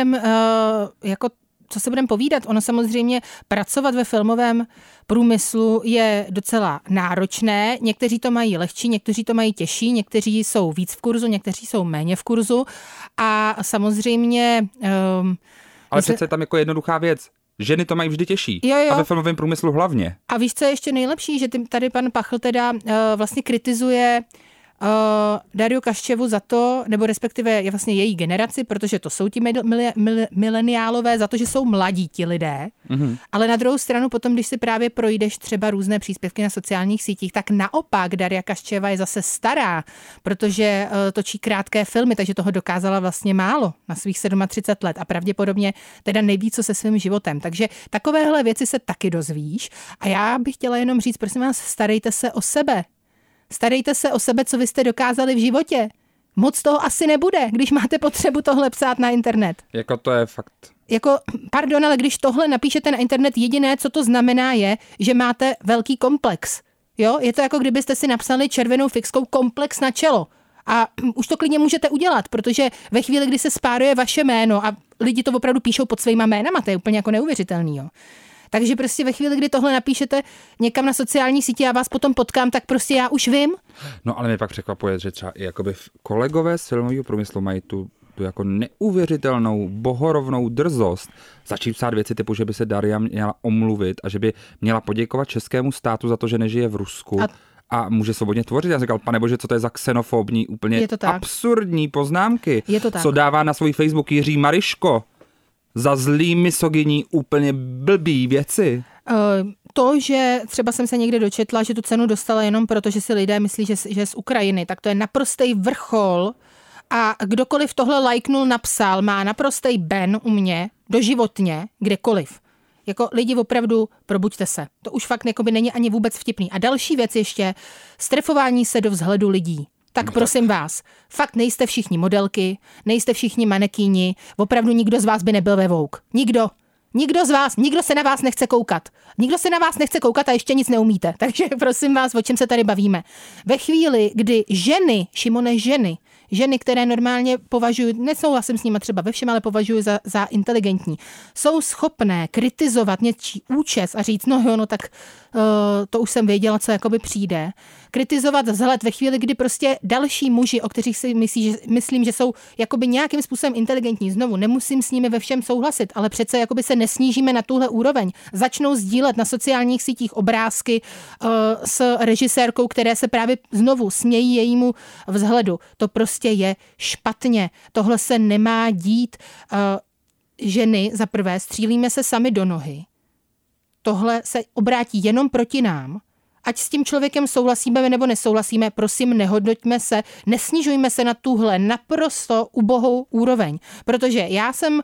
budem povídat, ono samozřejmě pracovat ve filmovém průmyslu je docela náročné. Někteří to mají lehčí, někteří to mají těžší, někteří jsou víc v kurzu, někteří jsou méně v kurzu. A samozřejmě... Ale přece je tam jako jednoduchá věc. Ženy to mají vždy těžší. Jo. A ve filmovém průmyslu hlavně. A víš, co je ještě nejlepší? Že tady pan Pachl teda vlastně kritizuje Dariu Kaščevu za to, nebo respektive je vlastně její generaci, protože to jsou ti mileniálové, za to, že jsou mladí ti lidé. Mm-hmm. Ale na druhou stranu potom, když si právě projdeš třeba různé příspěvky na sociálních sítích, tak naopak Daria Kaščeva je zase stará, protože točí krátké filmy, takže toho dokázala vlastně málo na svých 37 let a pravděpodobně teda nejvíc co se svým životem. Takže takovéhle věci se taky dozvíš a já bych chtěla jenom říct, prosím vás, starejte se o sebe. Starejte se o sebe, co vy jste dokázali v životě. Moc toho asi nebude, když máte potřebu tohle psát na internet. Jako to je fakt. Pardon, ale když tohle napíšete na internet, jediné, co to znamená, je, že máte velký komplex. Jo? Je to jako kdybyste si napsali červenou fixkou komplex na čelo. A už to klidně můžete udělat, protože ve chvíli, kdy se spáruje vaše jméno a lidi to opravdu píšou pod svýma jménama, to je úplně jako neuvěřitelný, jo. Takže prostě ve chvíli, kdy tohle napíšete někam na sociální sítě a vás potom potkám, tak prostě já už vím. No ale mě pak překvapuje, že třeba i jakoby kolegové z filmového průmyslu mají tu jako neuvěřitelnou bohorovnou drzost začít psát věci typu, že by se Daria měla omluvit a že by měla poděkovat českému státu za to, že nežije v Rusku. A může svobodně tvořit. Já říkal, pane bože, co to je za xenofobní, úplně absurdní poznámky. Je to tak. Co dává na svůj Facebook Jiří Mariško. Za zlý misogyní úplně blbý věci. To, že třeba jsem se někde dočetla, že tu cenu dostala jenom proto, že si lidé myslí, že je z Ukrajiny, tak to je naprostý vrchol a kdokoliv tohle lajknul, napsal, má naprostý ban u mě, doživotně, kdekoliv. Jako lidi opravdu, probuďte se. To už fakt není ani vůbec vtipný. A další věc ještě, strefování se do vzhledu lidí. Tak prosím vás, fakt nejste všichni modelky, nejste všichni manekýni, opravdu nikdo z vás by nebyl ve Vogue. Nikdo. Nikdo se na vás nechce koukat. Nikdo se na vás nechce koukat a ještě nic neumíte. Takže prosím vás, o čem se tady bavíme. Ve chvíli, kdy Šimone, ženy, které normálně považuji, nesouhlasím s nimi třeba ve všem, ale považuji za inteligentní, jsou schopné kritizovat něčí účes a říct, tak to už jsem věděla, co jakoby přijde. Kritizovat vzhled ve chvíli, kdy prostě další muži, o kterých si myslím, že jsou jakoby nějakým způsobem inteligentní, znovu nemusím s nimi ve všem souhlasit, ale přece jakoby se nesnížíme na tuhle úroveň. Začnou sdílet na sociálních sítích obrázky s režisérkou, které se právě znovu smějí jejímu vzhledu. To prostě je špatně. Tohle se nemá dít. Ženy, za prvé, střílíme se sami do nohy. Tohle se obrátí jenom proti nám. Ať s tím člověkem souhlasíme nebo nesouhlasíme, prosím, nehodnoťme se, nesnižujme se na tuhle naprosto ubohou úroveň. Protože já jsem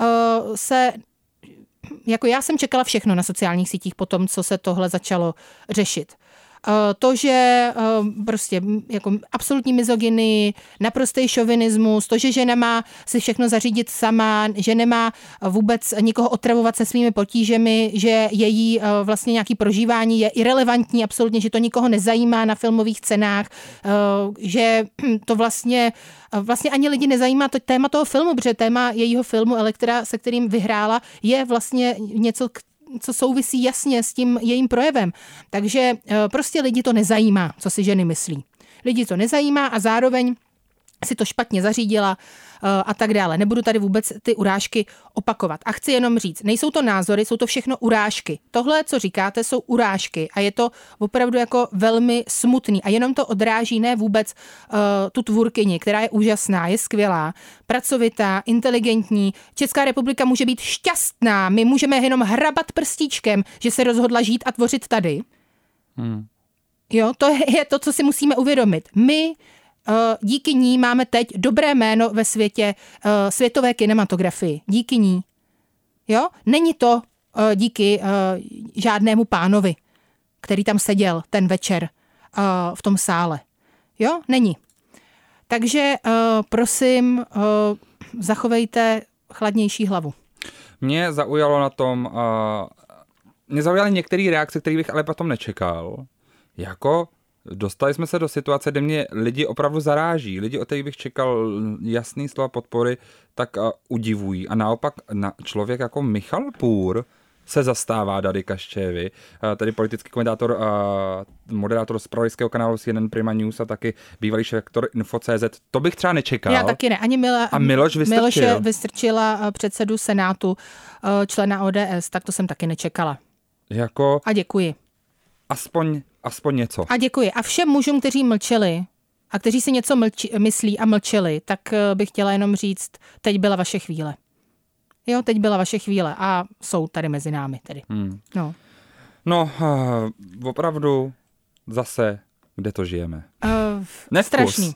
čekala všechno na sociálních sítích po tom, co se tohle začalo řešit. To, že prostě jako absolutní mizogyny, naprostý šovinismus, to, že žena má si všechno zařídit sama, že nemá vůbec nikoho otravovat se svými potížemi, že její vlastně nějaký prožívání je irelevantní absolutně, že to nikoho nezajímá na filmových cenách, že to vlastně ani lidi nezajímá to téma toho filmu, protože téma jejího filmu Elektra, se kterým vyhrála, je vlastně něco, co souvisí jasně s tím jejím projevem. Takže prostě lidi to nezajímá, co si ženy myslí. Lidi to nezajímá a zároveň si to špatně zařídila a tak dále. Nebudu tady vůbec ty urážky opakovat. A chci jenom říct, nejsou to názory, jsou to všechno urážky. Tohle, co říkáte, jsou urážky a je to opravdu jako velmi smutný a jenom to odráží ne vůbec tu tvůrkyni, která je úžasná, je skvělá, pracovitá, inteligentní. Česká republika může být šťastná, my můžeme jenom hrabat prstíčkem, že se rozhodla žít a tvořit tady. Jo, to je to, co si musíme uvědomit. My díky ní máme teď dobré jméno ve světě, světové kinematografii. Díky ní. Jo? Není to díky žádnému pánovi, který tam seděl ten večer v tom sále. Jo? Není. Takže prosím, zachovejte chladnější hlavu. Mě zaujaly některé reakce, které bych ale potom nečekal. Jako dostali jsme se do situace, kde mě lidi opravdu zaráží. Lidi, od kterých bych čekal jasný slova podpory, tak udivují. A naopak člověk jako Michal Půr se zastává Dady Kaščévy, tedy politický komentátor, moderátor z pravodajského kanálu CNN Prima News a taky bývalý šéfredaktor Info.cz. To bych třeba nečekal. Já taky ne. Ani Miloše Vystrčila, předsedu Senátu, člena ODS, tak to jsem taky nečekala. A děkuji. Aspoň něco. A děkuji. A všem mužům, kteří mlčeli a kteří si něco myslí a mlčeli, tak bych chtěla jenom říct, teď byla vaše chvíle. Jo, teď byla vaše chvíle a jsou tady mezi námi tedy. No, opravdu zase, kde to žijeme. Strašný.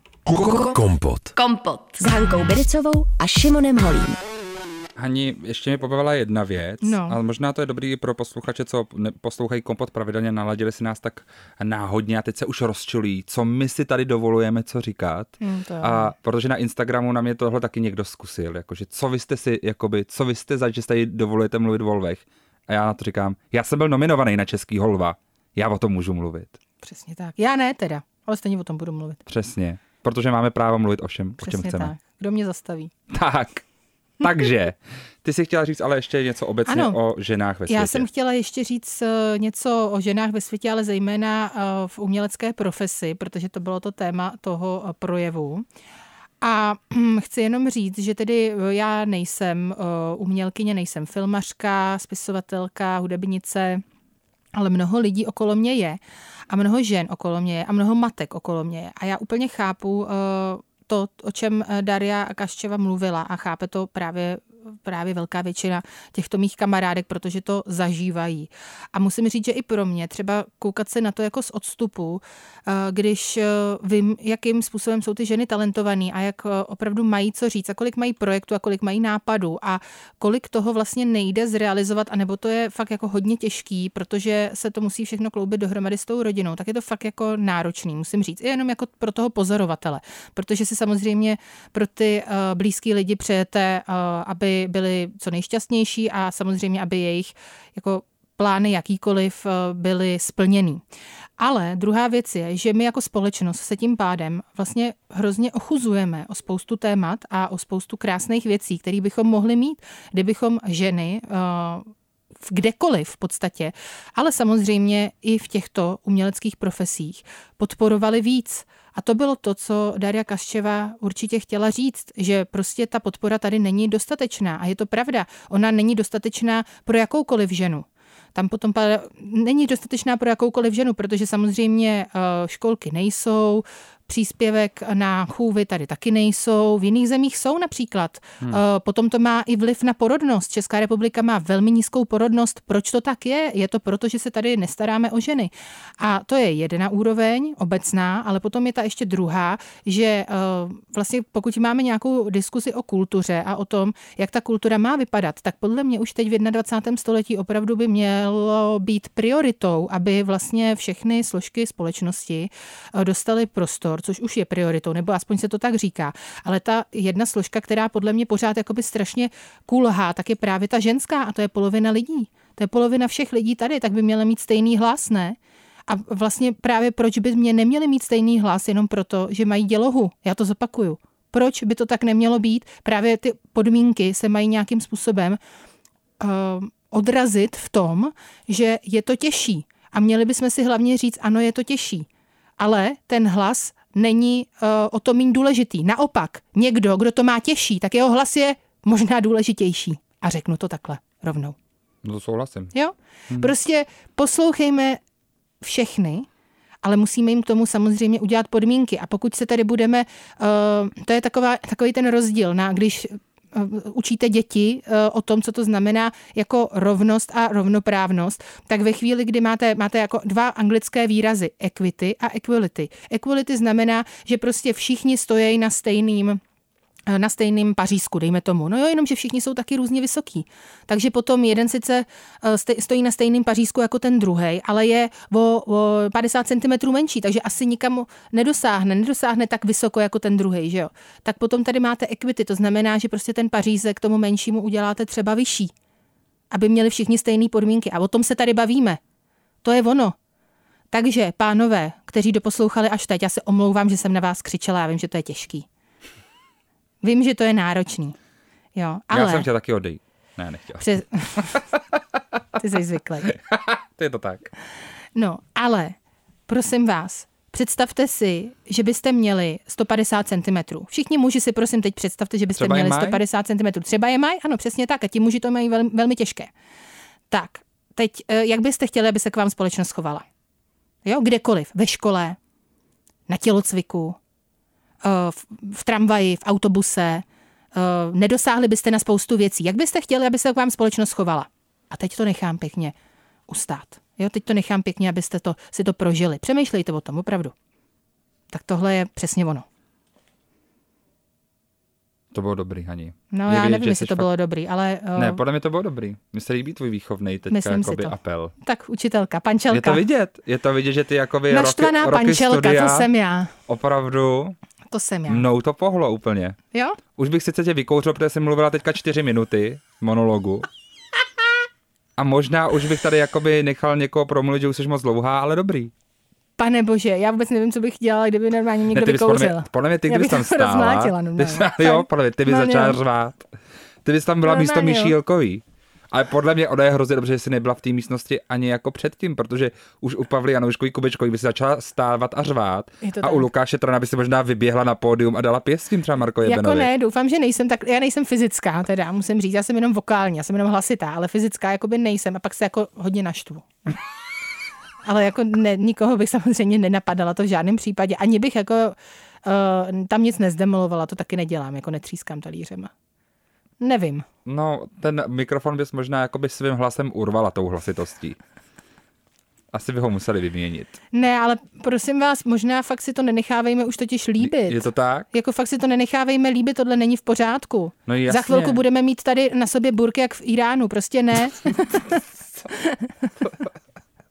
Kompot s Hankou Biricovou a Šimonem Holím. Hani, ještě mi pobavila jedna věc, ale možná to je dobrý i pro posluchače, co poslouchají Kompot pravidelně, naladili si nás tak náhodně a teď se už rozčilují, co my si tady dovolujeme, co říkat. A protože na Instagramu na mě tohle taky někdo zkusil, jakože co vy jste za, že tady dovolujete mluvit o lvech. A já na to říkám, já jsem byl nominovaný na Českýho lva, já o tom můžu mluvit. Přesně tak. Já ne teda, ale stejně o tom budu mluvit. Přesně, protože máme právo mluvit o čem chceme. Tak. Kdo mě zastaví? Tak. Takže, ty jsi chtěla říct ale ještě něco obecně o ženách ve světě. Já jsem chtěla ještě říct něco o ženách ve světě, ale zejména v umělecké profesi, protože to bylo to téma toho projevu. A chci jenom říct, že tedy já nejsem umělkyně, nejsem filmařka, spisovatelka, hudebnice, ale mnoho lidí okolo mě je a mnoho žen okolo mě je a mnoho matek okolo mě je. A já úplně chápu to, o čem Daria Kaščeva mluvila a chápe to právě velká většina těchto mých kamarádek, protože to zažívají. A musím říct, že i pro mě třeba koukat se na to jako z odstupu, když vím, jakým způsobem jsou ty ženy talentovaný a jak opravdu mají co říct a kolik mají projektů a kolik mají nápadů a kolik toho vlastně nejde zrealizovat, anebo to je fakt jako hodně těžký, protože se to musí všechno kloubit dohromady s tou rodinou, tak je to fakt jako náročný, musím říct. I jenom jako pro toho pozorovatele, protože si samozřejmě pro ty blízký lidi přejete, aby byly co nejšťastnější a samozřejmě, aby jejich jako plány jakýkoliv byly splněný. Ale druhá věc je, že my jako společnost se tím pádem vlastně hrozně ochuzujeme o spoustu témat a o spoustu krásných věcí, které bychom mohli mít, kdybychom ženy kdekoliv v podstatě, ale samozřejmě i v těchto uměleckých profesích podporovali víc. A to bylo to, co Daria Kasčeva určitě chtěla říct, že prostě ta podpora tady není dostatečná. A je to pravda, ona není dostatečná pro jakoukoliv ženu. Tam potom není dostatečná pro jakoukoliv ženu, protože samozřejmě školky nejsou, příspěvek na chůvy tady taky nejsou, v jiných zemích jsou například. Potom to má i vliv na porodnost. Česká republika má velmi nízkou porodnost. Proč to tak je? Je to proto, že se tady nestaráme o ženy. A to je jedna úroveň, obecná, ale potom je ta ještě druhá, že vlastně pokud máme nějakou diskusi o kultuře a o tom, jak ta kultura má vypadat, tak podle mě už teď v 21. století opravdu by mělo být prioritou, aby vlastně všechny složky společnosti dostaly prostor, což už je prioritou, nebo aspoň se to tak říká. Ale ta jedna složka, která podle mě pořád jakoby strašně kulhá, tak je právě ta ženská a to je polovina lidí. To je polovina všech lidí tady, tak by měla mít stejný hlas, ne? A vlastně právě proč by mě neměli mít stejný hlas, jenom proto, že mají dělohu. Já to zopakuju. Proč by to tak nemělo být? Právě ty podmínky se mají nějakým způsobem odrazit v tom, že je to těžší. A měli bychom si hlavně říct, ano, je to těžší. Ale ten hlas není o to méně důležitý. Naopak, někdo, kdo to má těžší, tak jeho hlas je možná důležitější. A řeknu to takhle rovnou. No to souhlasím. Jo? Prostě poslouchejme všechny, ale musíme jim k tomu samozřejmě udělat podmínky. A pokud se tady budeme, to je takový ten rozdíl, když učíte děti o tom, co to znamená jako rovnost a rovnoprávnost, tak ve chvíli, kdy máte jako dva anglické výrazy, equity a equality. Equality znamená, že prostě všichni stojí na stejným pařízku, dejme tomu. No jo, jenom, že všichni jsou taky různě vysoký. Takže potom jeden sice stojí na stejným pařízku jako ten druhej, ale je o 50 cm menší, takže asi nikam nedosáhne tak vysoko jako ten druhej, že jo. Tak potom tady máte equity, to znamená, že prostě ten pařízek tomu menšímu uděláte třeba vyšší, aby měli všichni stejné podmínky. A o tom se tady bavíme. To je ono. Takže, pánové, kteří doposlouchali až teď, já se omlouvám, že jsem na vás křičela, já vím, že to je těžký. Vím, že to je náročný. Jo, ale... Já jsem chtěl taky odejít. Ne, nechtěl. Ty jsi zvyklý. To je to tak. No, ale prosím vás, představte si, že byste měli 150 cm. Všichni muži si prosím teď představte, že byste měli 150 cm. Třeba je mají? Ano, přesně tak. A ti muži to mají velmi těžké. Tak, teď, jak byste chtěli, aby se k vám společnost chovala? Jo, kdekoliv. Ve škole, na tělocviku, v tramvaji, v autobuse, nedosáhli byste na spoustu věcí. Jak byste chtěli, aby se k vám společnost chovala? A teď to nechám pěkně ustát. Jo, teď to nechám pěkně, abyste si to prožili. Přemýšlejte o tom, opravdu. Tak tohle je přesně ono. To bylo dobrý, Hani. No, já nevím, jestli to bylo dobrý, ale... Ne, podle mě to bylo dobrý. Mně se líbí tvůj výchovnej teďka jakoby apel. Tak učitelka, pančelka. Je to vidět, že ty jakoby naštvaná roky pančelka, studia, to jsem já. Opravdu. To jsem já. Mnou to pohlo úplně. Jo? Už bych sice tě vykouřil, protože jsi mluvila teďka 4 minuty monologu. A možná už bych tady jakoby nechal někoho promluvit, že už jsi moc dlouhá, ale dobrý. Pane bože, já vůbec nevím, co bych dělala, kdyby normálně někdo vykouřil. Podle mě ty, kdybys tam stála, ty bys začala řvát. Ty bys tam byla místo Míší Jilkový. Ale podle mě ona je hrozně dobře, že jsi nebyla v té místnosti ani jako předtím, protože už u Pavly Janouškový Kubečkový by si začala stávat a řvát. A u Lukáše Trana by si možná vyběhla na pódium a dala pěstím třeba Markovi Benovi. Jako ne, doufám, že nejsem tak, já nejsem fyzická teda, musím říct, já jsem jenom vokální, já jsem jenom hlasitá, ale fyzická jakoby nejsem a pak se jako hodně naštvu. Ale jako nikoho bych samozřejmě nenapadala to v žádném případě. Ani bych jako tam nic nezdemolovala, to taky nedělám, jako netřískám talířema. Nevím. No, ten mikrofon bys možná jakoby svým hlasem urvala tou hlasitostí. Asi by ho museli vyměnit. Ne, ale prosím vás, možná fakt si to nenechávejme už totiž líbit. Je to tak? Jako fakt si to nenechávejme líbit, tohle není v pořádku. No jasně. Za chvilku budeme mít tady na sobě burky jak v Iránu, prostě ne.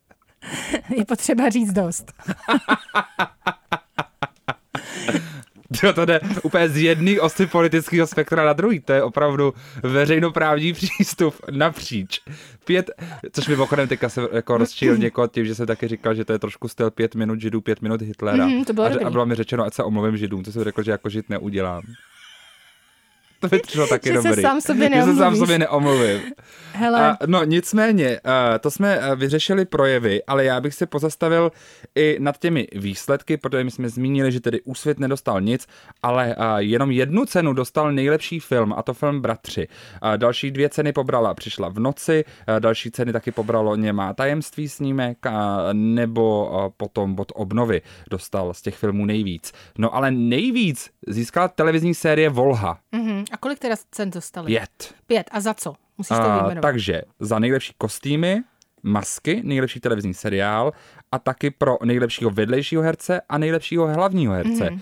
Je potřeba říct dost. To jde úplně z jedné osy politického spektra na druhý. To je opravdu veřejnoprávní přístup napříč. 5, což mimochodem teďka se jako rozčíl někoho tím, že jsem taky říkal, že to je trošku styl 5 minut Židů, 5 minut Hitlera. To bylo a bylo mi řečeno, ať se omluvím Židům. To jsem řekl, že jako Žid neudělám. To by přišlo taky že dobrý. Že se sám sobě neomluvím. Hele. No nicméně, to jsme vyřešili projevy, ale já bych se pozastavil i nad těmi výsledky, protože my jsme zmínili, že tedy Úsvit nedostal nic, ale jenom 1 cenu dostal nejlepší film, a to film Bratři. Další 2 ceny pobrala Přišla v noci, další ceny taky pobralo Němá tajemství snímek, nebo potom Bod obnovy dostal z těch filmů nejvíc. No ale nejvíc získala televizní série Volha. A kolik teda cen dostali? 5. A za co? Musíš to vyjmenovat. Takže za nejlepší kostýmy, masky, nejlepší televizní seriál a taky pro nejlepšího vedlejšího herce a nejlepšího hlavního herce.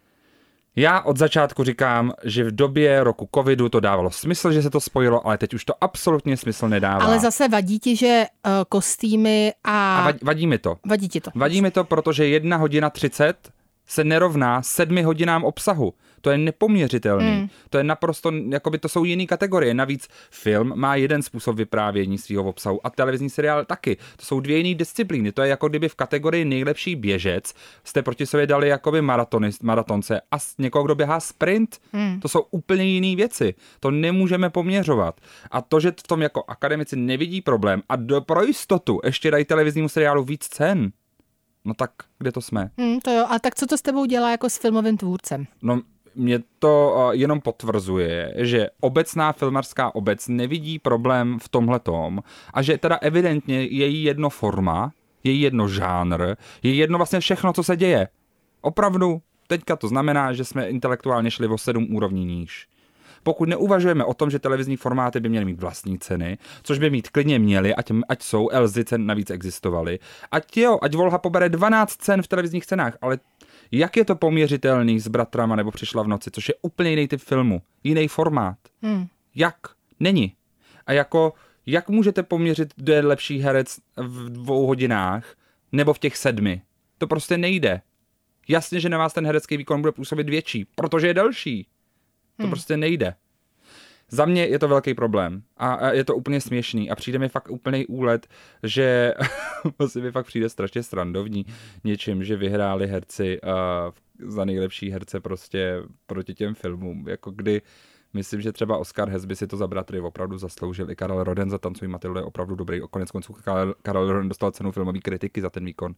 Já od začátku říkám, že v době roku covidu to dávalo smysl, že se to spojilo, ale teď už to absolutně smysl nedává. Ale zase vadí ti, že kostýmy a vadí mi to. Vadí ti to. Vadí mi to, protože 1 hodina 30 se nerovná 7 hodinám obsahu. To je nepoměřitelný. To je naprosto, jakoby to jsou jiné kategorie. Navíc film má jeden způsob vyprávění svého obsahu a televizní seriál taky. To jsou 2 jiné disciplíny. To je jako kdyby v kategorii nejlepší běžec jste proti sobě dali jakoby maratonce a někoho, kdo běhá sprint. To jsou úplně jiné věci. To nemůžeme poměřovat. A to, že v tom jako akademici nevidí problém a pro jistotu ještě dají televiznímu seriálu víc cen, no tak kde to jsme? To jo, a tak co to s tebou dělá jako s filmovým tvůrcem? No, mě to jenom potvrzuje, že obecná filmařská obec nevidí problém v tomhletom a že teda evidentně její jedno forma, její jedno žánr, její jedno vlastně všechno, co se děje. Opravdu, teďka to znamená, že jsme intelektuálně šli o 7 úrovní níž. Pokud neuvažujeme o tom, že televizní formáty by měly mít vlastní ceny, což by mít klidně měly, ať jsou, LZ cen navíc existovaly, ať Volha pobere 12 cen v televizních cenách, ale jak je to poměřitelný s Bratrama nebo Přišla v noci, což je úplně jiný typ filmu, jiný formát. Jak? Není. A jak můžete poměřit, kdo je lepší herec v 2 hodinách nebo v těch 7? To prostě nejde. Jasně, že na vás ten herecký výkon bude působit větší, protože je delší. To prostě nejde. Za mě je to velký problém a je to úplně směšný a přijde mi fakt úplný úlet, že mi fakt přijde strašně srandovní něčím, že vyhráli herci za nejlepší herce prostě proti těm filmům. Jako kdy myslím, že třeba Oscar Hesby si to za Bratry opravdu zasloužil. I Karel Roden za Tancuj Matildu je opravdu dobrý. Konec konců Karel Roden dostal cenu filmové kritiky za ten výkon.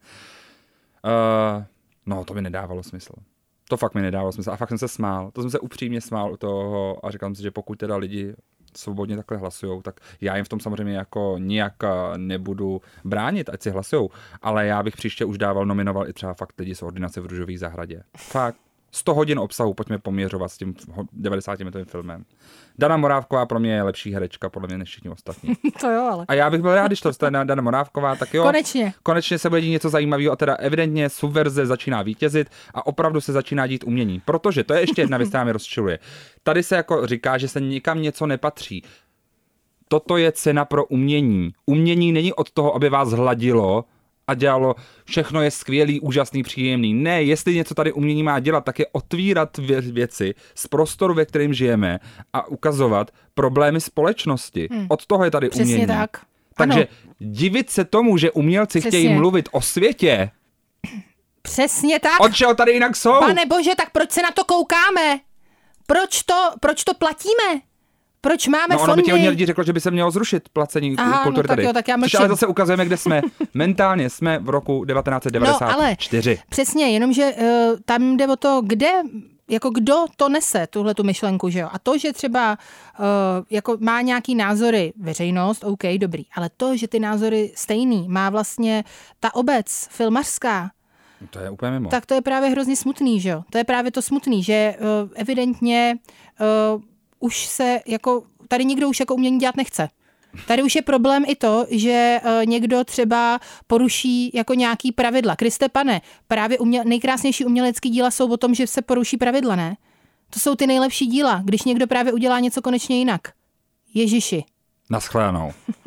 No, to mi nedávalo smysl. To fakt mi nedávalo smysl. A fakt jsem se smál. To jsem se upřímně smál u toho a říkal si, že pokud teda lidi svobodně takhle hlasujou, tak já jim v tom samozřejmě jako nijak nebudu bránit, ať si hlasujou. Ale já bych příště už nominoval i třeba fakt lidi z Ordinace v Růžové zahradě. Fakt. 100 hodin obsahu pojďme poměřovat s tím 90-minutovým filmem. Dana Morávková pro mě je lepší herečka, podle mě, než všichni ostatní. To jo, ale. A já bych byl rád, když to stane Dana Morávková, tak jo. Konečně se bude dít něco zajímavého a teda evidentně subverze začíná vítězit a opravdu se začíná dít umění. Protože to je ještě jedna věc, která mě rozčiluje. Tady se jako říká, že se nikam něco nepatří. Toto je cena pro umění. Umění není od toho, aby vás hladilo a dělalo, všechno je skvělý, úžasný, příjemný. Ne, jestli něco tady umění má dělat, tak je otvírat věci z prostoru, ve kterém žijeme a ukazovat problémy společnosti. Od toho je tady Přesně umění. Tak. Takže ano. Divit se tomu, že umělci chtějí mluvit o světě. Přesně tak. Od čeho tady jinak jsou? Pane bože, tak proč se na to koukáme? Proč to platíme? Proč máme fondy? Ono by ti hodně lidí řeklo, že by se mělo zrušit placení kultury tady. Tak já což ale zase ukazujeme, kde jsme. Mentálně jsme v roku 1994. No, ale přesně, jenomže tam jde o to, kdo to nese, tuhletu myšlenku, že jo? A to, že třeba jako má nějaký názory veřejnost, OK, dobrý, ale to, že ty názory stejný, má vlastně ta obec filmařská, to je úplně mimo. Tak to je právě hrozně smutný, že jo? To je právě to smutný, že evidentně už se jako, tady nikdo už jako umění dělat nechce. Tady už je problém i to, že někdo třeba poruší jako nějaký pravidla. Kriste pane, právě nejkrásnější umělecký díla jsou o tom, že se poruší pravidla, ne? To jsou ty nejlepší díla, když někdo právě udělá něco konečně jinak. Ježiši. Naschledanou.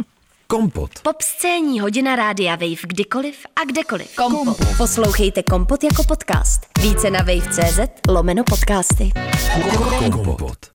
Kompot. Popscénní hodina Rádia Wave kdykoliv a kdekoliv. Kompot. Poslouchejte Kompot jako podcast. Více na wave.cz/podcasty. Kompot.